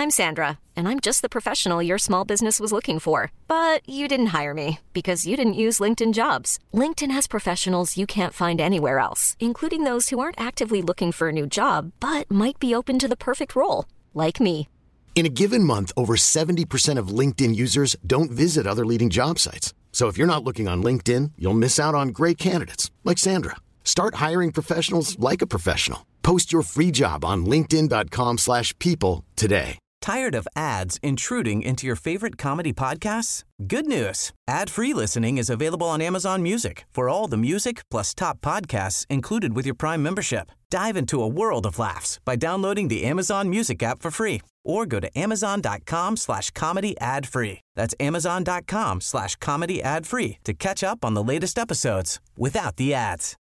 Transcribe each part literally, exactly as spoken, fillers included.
I'm Sandra, and I'm just the professional your small business was looking for. But you didn't hire me because you didn't use LinkedIn Jobs. LinkedIn has professionals you can't find anywhere else, including those who aren't actively looking for a new job, but might be open to the perfect role, like me. In a given month, over seventy percent of LinkedIn users don't visit other leading job sites. So if you're not looking on LinkedIn, you'll miss out on great candidates like Sandra. Start hiring professionals like a professional. Post your free job on linkedin.com slash people today. Tired of ads intruding into your favorite comedy podcasts? Good news. Ad-free listening is available on Amazon Music for all the music plus top podcasts included with your Prime membership. Dive into a world of laughs by downloading the Amazon Music app for free or go to amazon.com slash comedy ad free. That's amazon.com slash comedy ad free to catch up on the latest episodes without the ads.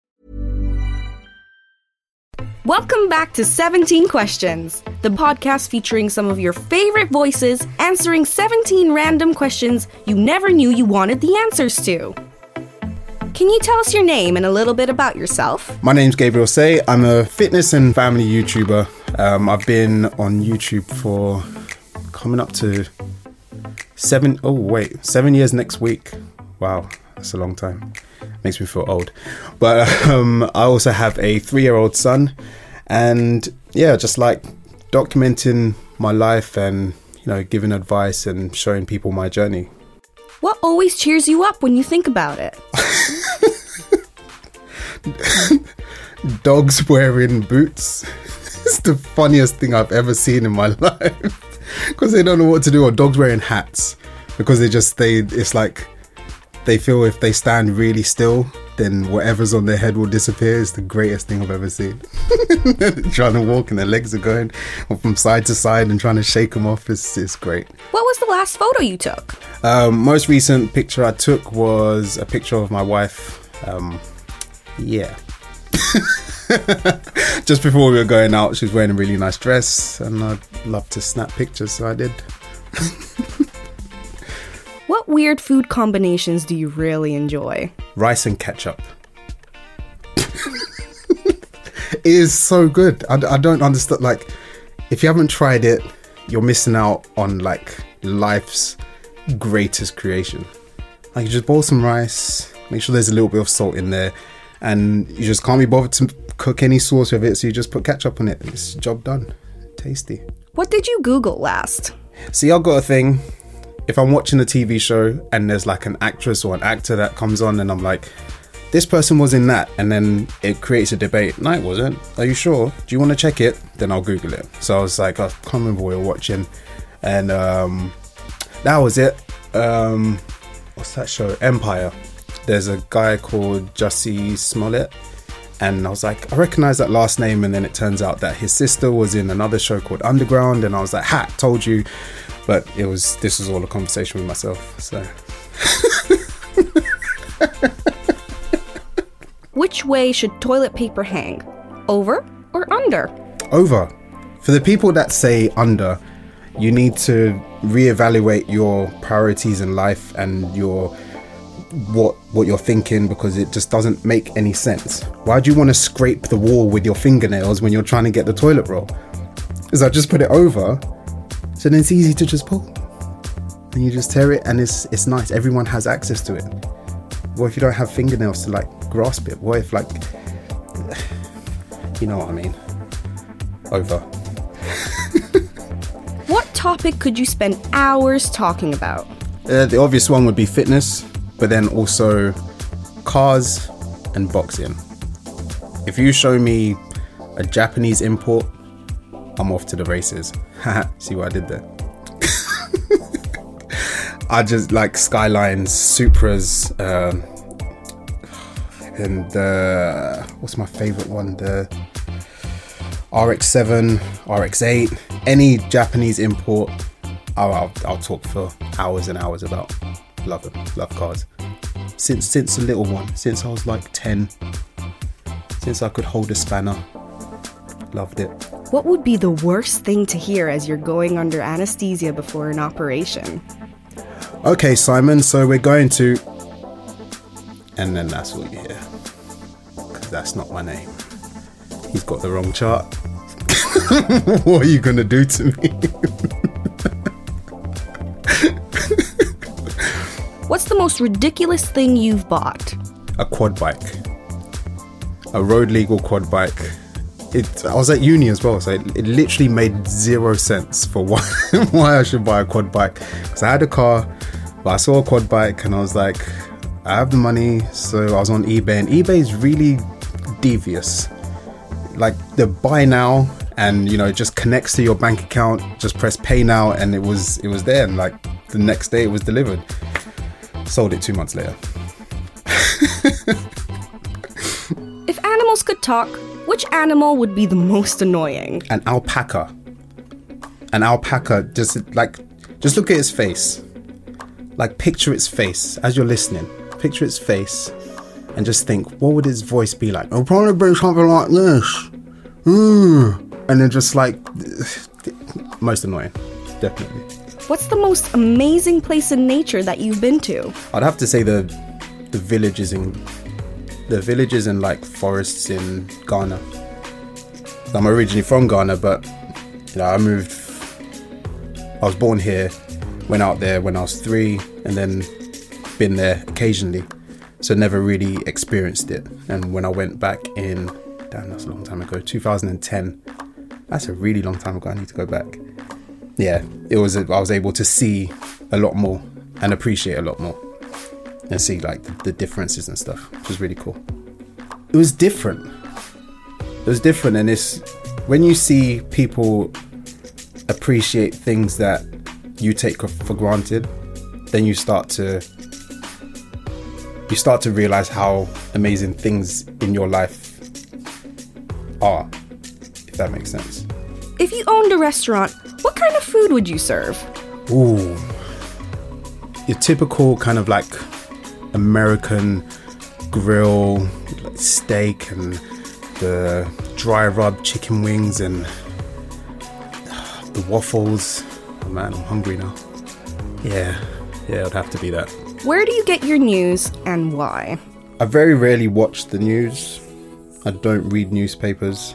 Welcome back to seventeen Questions, the podcast featuring some of your favorite voices answering seventeen random questions you never knew you wanted the answers to. Can you tell us your name and a little bit about yourself? My name's Gabriel Say. I'm a fitness and family YouTuber. Um, I've been on YouTube for coming up to seven, oh wait, seven years next week. Wow, that's a long time. Makes me feel old. But um, I also have a three-year-old son, and yeah, just like documenting my life and, you know, giving advice and showing people my journey. What always cheers you up when you think about it? Dogs wearing boots. It's the funniest thing I've ever seen in my life, because they don't know what to do. Or dogs wearing hats, because they just they it's like they feel if they stand really still, then whatever's on their head will disappear. It's the greatest thing I've ever seen. Trying to walk and their legs are going from side to side and trying to shake them off. It's, it's great. What was the last photo you took? Um, most recent picture I took was a picture of my wife. Um, yeah. Just before we were going out, she was wearing a really nice dress and I'd love to snap pictures, so I did. What weird food combinations do you really enjoy? Rice and ketchup. It is so good. I, I don't understand. Like, if you haven't tried it, you're missing out on like life's greatest creation. Like, you just boil some rice, make sure there's a little bit of salt in there, and you just can't be bothered to cook any sauce with it, so you just put ketchup on it. It's job done. Tasty. What did you Google last? See, I've got a thing. If I'm watching a T V show and there's like an actress or an actor that comes on and I'm like, this person was in that, and then it creates a debate. No, it wasn't. Are you sure? Do you want to check it? Then I'll Google it. So I was like, I can't remember what we were watching, and um, that was it. Um, what's that show? Empire. There's a guy called Jussie Smollett, and I was like, I recognize that last name, and then it turns out that his sister was in another show called Underground, and I was like, ha, told you. But it was this was all a conversation with myself. So which way should toilet paper hang? Over or under? Over. For the people that say under, you need to reevaluate your priorities in life and your what what you're thinking, because it just doesn't make any sense. Why do you want to scrape the wall with your fingernails when you're trying to get the toilet roll? Is I just put it over, so then it's easy to just pull, and you just tear it, and it's it's nice. Everyone has access to it. What if you don't have fingernails to like grasp it? What if like, you know what I mean? Over. What topic could you spend hours talking about? Uh, the obvious one would be fitness, but then also cars and boxing. If you show me a Japanese import, I'm off to the races. See what I did there? I just like Skylines, Supras, um, and the, what's my favorite one? The R X seven, R X eight, any Japanese import, I'll, I'll, I'll talk for hours and hours about. Love them, love cars. Since since a little one, since I was like ten, since I could hold a spanner, loved it. What would be the worst thing to hear as you're going under anesthesia before an operation? Okay, Simon, so we're going to... And then that's all you hear. Because that's not my name. He's got the wrong chart. What are you going to do to me? What's the most ridiculous thing you've bought? A quad bike. A road legal quad bike. It, I was at uni as well, so it, it literally made zero sense for why, why I should buy a quad bike. Because I had a car, but I saw a quad bike and I was like, I have the money, so I was on eBay, and eBay is really devious. Like the buy now, and you know, it just connects to your bank account, just press pay now, and it was it was there, and like the next day it was delivered. Sold it two months later. If animals could talk, which animal would be the most annoying? An alpaca. An alpaca, just like, just look at its face. Like picture its face as you're listening. Picture its face and just think, what would its voice be like? It'll probably be something like this. Mm. And then just like, most annoying, definitely. What's the most amazing place in nature that you've been to? I'd have to say the the villages in the villages and like forests in Ghana. I'm originally from Ghana, but you know, I moved. I was born here, went out there when I was three, and then been there occasionally, so never really experienced it. And when I went back in, damn, that's a long time ago, two thousand ten. That's a really long time ago. I need to go back. Yeah, it was. I was able to see a lot more and appreciate a lot more, and see like the, the differences and stuff, which was really cool. It was different. It was different, and it's when you see people appreciate things that you take for granted, then you start to you start to realize how amazing things in your life are, if that makes sense. If you owned a restaurant, what kind of food would you serve? Ooh, your typical kind of like American grill, like steak and the dry rub chicken wings and the waffles. Oh man, I'm hungry now. Yeah, yeah, it'd have to be that. Where do you get your news and why? I very rarely watch the news. I don't read newspapers.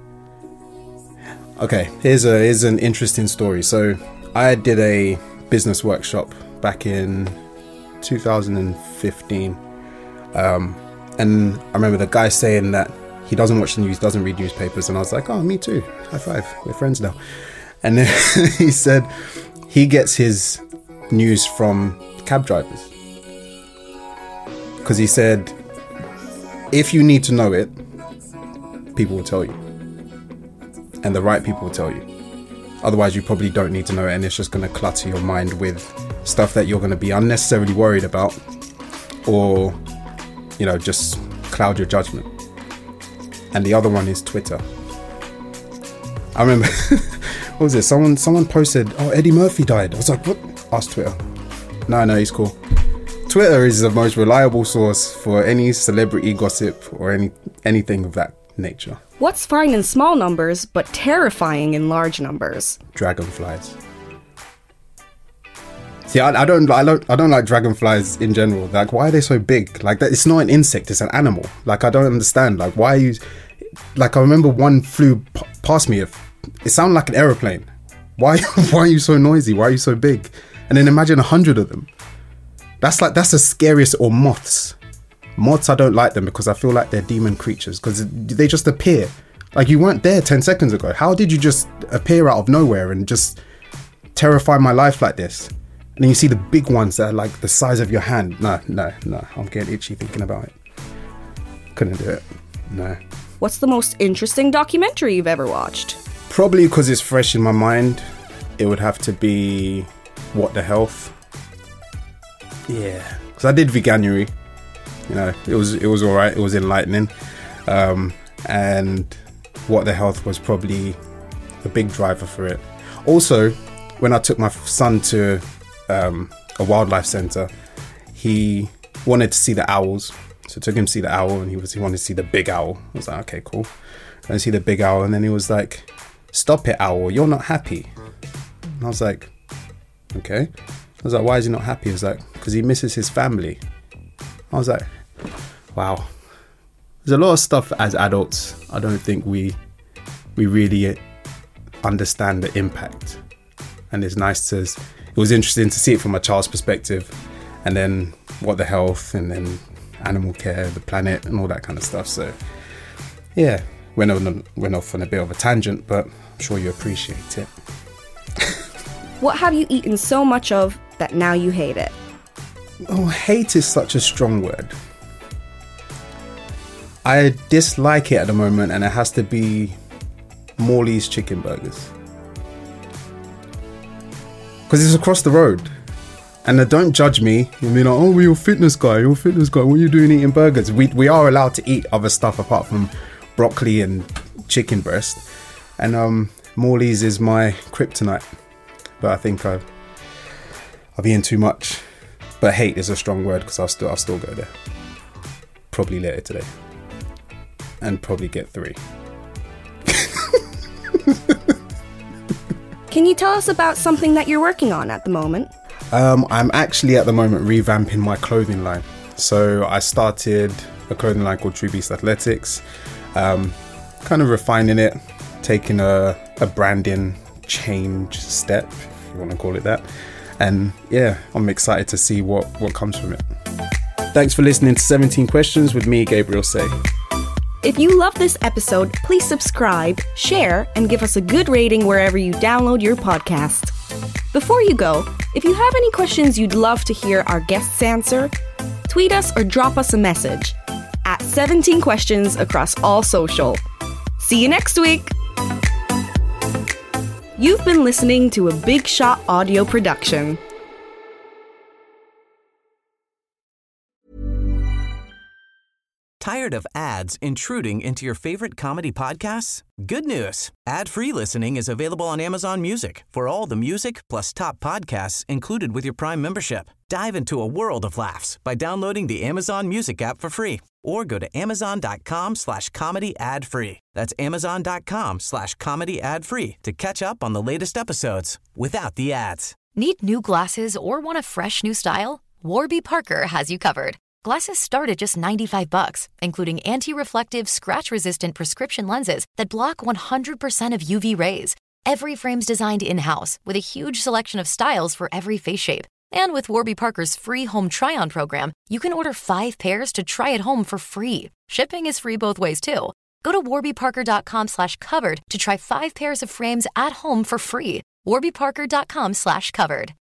Okay, here's a here's an interesting story. So I did a business workshop back in two thousand fifteen, um, and I remember the guy saying that he doesn't watch the news, doesn't read newspapers, and I was like, oh, me too. High five, we're friends now. And then he said he gets his news from cab drivers, because he said if you need to know it, people will tell you. And the right people will tell you. Otherwise, you probably don't need to know it, and it's just going to clutter your mind with stuff that you're going to be unnecessarily worried about, or, you know, just cloud your judgment. And the other one is Twitter. I remember, what was it? Someone someone posted, oh, Eddie Murphy died. I was like, what? Ask Twitter. No, no, he's cool. Twitter is the most reliable source for any celebrity gossip or any anything of that nature. What's fine in small numbers, but terrifying in large numbers? Dragonflies. See, I, I don't, I don't, I don't like dragonflies in general. Like, why are they so big? Like, that, it's not an insect; it's an animal. Like, I don't understand. Like, why are you? Like, I remember one flew p- past me. It sounded like an aeroplane. Why? Why are you so noisy? Why are you so big? And then imagine a hundred of them. That's like that's the scariest. Or moths. Moths, I don't like them because I feel like they're demon creatures because they just appear. Like, you weren't there ten seconds ago. How did you just appear out of nowhere and just terrify my life like this? And then you see the big ones that are like the size of your hand. No, no, no. I'm getting itchy thinking about it. Couldn't do it. No. What's the most interesting documentary you've ever watched? Probably because it's fresh in my mind. It would have to be What the Health. Yeah. Because I did Veganuary. You know, it was it was all right. It was enlightening, um, and What the Health was probably a big driver for it. Also, when I took my son to um, a wildlife centre, he wanted to see the owls, so I took him to see the owl, and he was he wanted to see the big owl. I was like, okay, cool. And see the big owl, and then he was like, "Stop it, owl! You're not happy." And I was like, "Okay." I was like, "Why is he not happy?" He was like, "Because he misses his family." I was like, wow. There's a lot of stuff as adults I don't think we we really understand the impact. And it's nice to, it was interesting to see it from a child's perspective and then what the health, and then animal care, the planet, and all that kind of stuff. So yeah, went on went off on a bit of a tangent, but I'm sure you appreciate it. What have you eaten so much of that now you hate it? Oh, hate is such a strong word. I dislike it at the moment, and it has to be Morley's chicken burgers. Because it's across the road. And uh, don't judge me. You mean, like, oh, you're a fitness guy, you're a fitness guy. What are you doing eating burgers? We we are allowed to eat other stuff apart from broccoli and chicken breast. And um, Morley's is my kryptonite. But I think I've, I've eaten too much. But hate is a strong word, because I'll still, I'll still go there. Probably later today. And probably get three. Can you tell us about something that you're working on at the moment? Um, I'm actually at the moment revamping my clothing line. So I started a clothing line called True Beast Athletics. Um, kind of refining it, taking a, a branding change step, if you want to call it that. And yeah, I'm excited to see what, what comes from it. Thanks for listening to seventeen Questions with me, Gabriel Say. If you love this episode, please subscribe, share, and give us a good rating wherever you download your podcast. Before you go, if you have any questions you'd love to hear our guests answer, tweet us or drop us a message at seventeen questions across all social. See you next week! You've been listening to a Big Shot audio production. Tired of ads intruding into your favorite comedy podcasts? Good news. Ad-free listening is available on Amazon Music for all the music plus top podcasts included with your Prime membership. Dive into a world of laughs by downloading the Amazon Music app for free or go to amazon.com slash comedy ad free. That's amazon.com slash comedy ad free to catch up on the latest episodes without the ads. Need new glasses or want a fresh new style? Warby Parker has you covered. Glasses start at just ninety-five bucks, including anti-reflective, scratch-resistant prescription lenses that block one hundred percent of U V rays. Every frame's designed in-house with a huge selection of styles for every face shape. And with Warby Parker's free home try-on program, you can order five pairs to try at home for free. Shipping is free both ways, too. Go to warbyparker.com slash covered to try five pairs of frames at home for free. warbyparker.com slash covered.